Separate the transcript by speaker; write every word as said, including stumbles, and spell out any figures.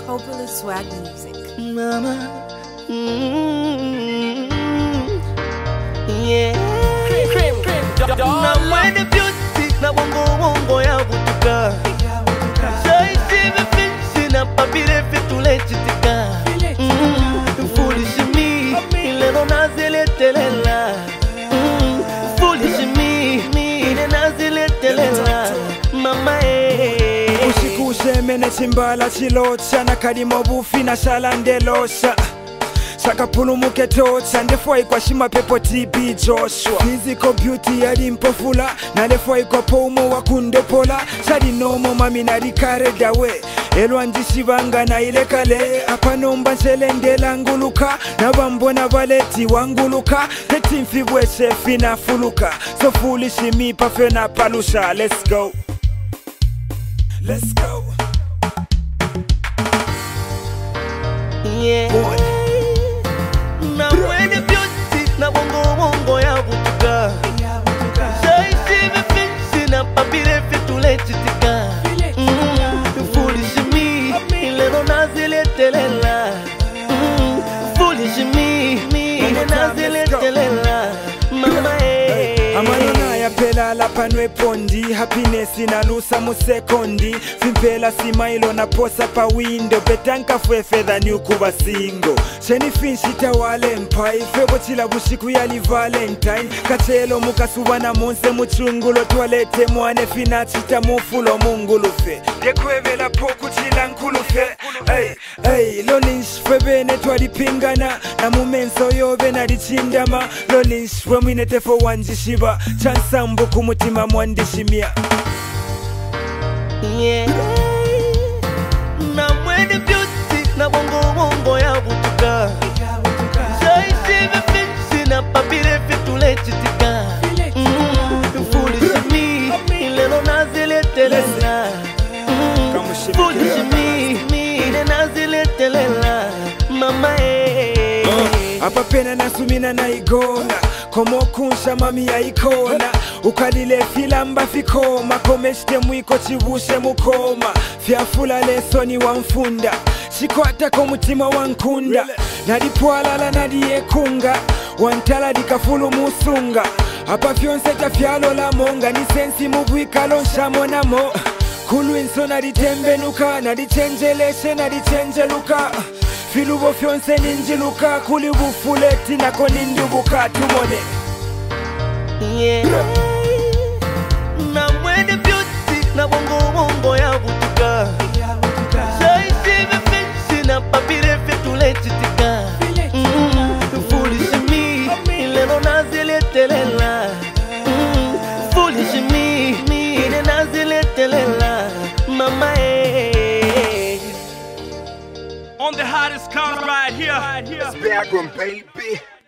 Speaker 1: Popular swag music.
Speaker 2: Mama, mm, yeah.
Speaker 3: Cream, cream,
Speaker 2: Na mwene beauty na wongo wongo ya butuka. Shaisi vifinsi na papire fitule chitika. Foolish me, ilero nazile telela. Foolish me, ile nazile telela. Mama eh.
Speaker 4: Ushikuse mene chimbala chilocha na kalimo bufi na shalandelosha. Sakapulumuke tocha ndefwai kwa shima pepo T B Joshua. Physical beauty yali mpofula na lefwai kwa pomo wakundopola. Shadi nomo mami nari carried away. Elwa njishibanga na ile kale. Apa nomba nselendela nguluka na bambona baleti wanguluka. Heti mfibwe shefi na fuluka. So foolish me pafe na palusha. Let's go, let's go.
Speaker 2: Yeah.
Speaker 4: Boy.
Speaker 2: Na mwene beauty na wongo wongo ya butuka. Shaisi vifinsi na papire fitule chitika. Foolish me, ilero nazile telela. Foolish me, ile nazile telela. Mama eh.
Speaker 4: Amayona ya pela la panwe pondi. Happiness na lusa mu sekondi. Fimpela simailo na posa pa window. Betanka fwe fedha ni ukuba single. Sheni finshita wale mpai. Febo chila bushiku yali valentine. Kachelo mukasuba na monse muchungulo. Tualete mwane finachita mufulo mungulufe. Dekwevela poku chila nkulufe. Hey, hey, lonish febene twali pingana. Na mumenso yobe na dichindama. Lonish wemine tefo wanjishiba. Chansambu kumutima mwandishimia.
Speaker 2: Yeah. Na mwene beauty na wongo wongo ya butuka. Shaisi vifinsi na papire fitule chitika. Foolish me, ilero nazile telela. Foolish me, ile nazile telela. Mama eh.
Speaker 4: Apa pena nasumina na igona. Komo kunsha mami ya ikona. Ukalile filamba fikoma. Komeshte mwiko chibushe mukoma. Fiafula lesoni wamfunda. Shikwata komutima wankunda. Nadipwalala nadiekunga. Wantala dikafulu musunga. Apa fyonse ta fyalo la monga. Nisensi mubwikalo nshamo namo. Kulu inso naditembenuka. Nadichenjeleshe nadichenjeluka. Filubo fyonse ninjiluka. Kuli bufuleti nako nindubuka. Tumone.
Speaker 2: Yeah. Na mwene beauty na wongo wongo ya butuka. Shaisi vifinsi na papire fitule chitika. Foolish me, ilero nazile telela. Foolish me, ile nazile telela. Mama eh.
Speaker 3: On the hottest count right here.
Speaker 5: Backroom, baby.